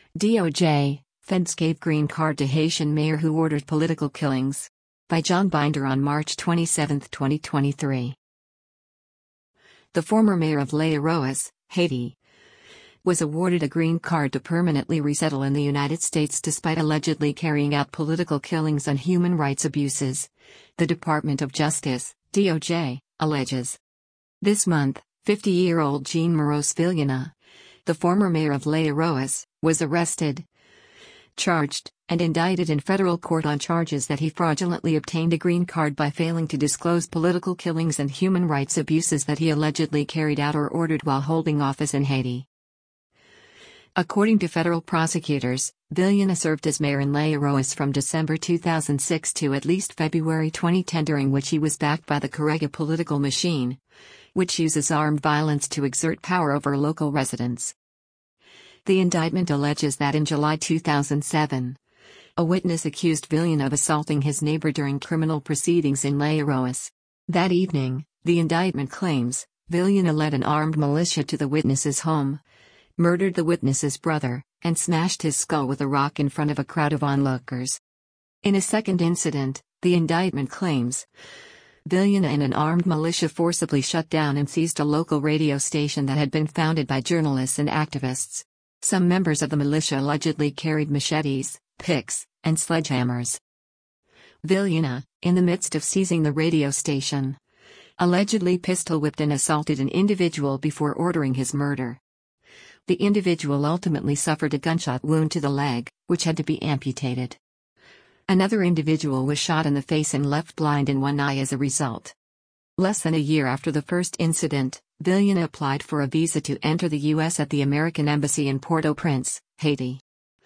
DOJ, Feds gave green card to Haitian mayor who ordered political killings. By John Binder on March 27, 2023. The former mayor of Les Arouas, Haiti, was awarded a green card to permanently resettle in the United States despite allegedly carrying out political killings and human rights abuses, the Department of Justice, DOJ, alleges. This month, 50-year-old Jean Moroz Villena, the former mayor of Les Arouas, was arrested, charged, and indicted in federal court on charges that he fraudulently obtained a green card by failing to disclose political killings and human rights abuses that he allegedly carried out or ordered while holding office in Haiti. According to federal prosecutors, Villena served as mayor in Les Arouas from December 2006 to at least February 2010, during which he was backed by the Carrega political machine, which uses armed violence to exert power over local residents. The indictment alleges that in July 2007, a witness accused Villena of assaulting his neighbor during criminal proceedings in Les Arouas. That evening, the indictment claims, Villena led an armed militia to the witness's home, murdered the witness's brother, and smashed his skull with a rock in front of a crowd of onlookers. In a second incident, the indictment claims, Villena and an armed militia forcibly shut down and seized a local radio station that had been founded by journalists and activists. Some members of the militia allegedly carried machetes, picks, and sledgehammers. Villena, in the midst of seizing the radio station, allegedly pistol-whipped and assaulted an individual before ordering his murder. The individual ultimately suffered a gunshot wound to the leg, which had to be amputated. Another individual was shot in the face and left blind in one eye as a result. Less than a year after the first incident, Villena applied for a visa to enter the U.S. at the American Embassy in Port-au-Prince, Haiti.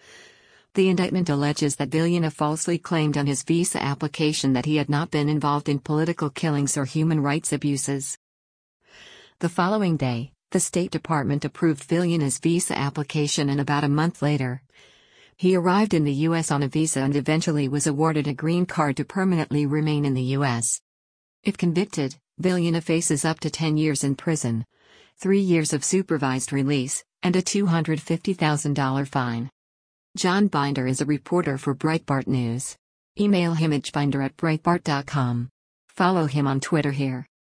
The indictment alleges that Villena falsely claimed on his visa application that he had not been involved in political killings or human rights abuses. The following day, the State Department approved Villena's visa application, and about a month later, he arrived in the U.S. on a visa and eventually was awarded a green card to permanently remain in the U.S. If convicted, Villena faces up to 10 years in prison, 3 years of supervised release, and a $250,000 fine. John Binder is a reporter for Breitbart News. Email him at binder@breitbart.com. Follow him on Twitter here.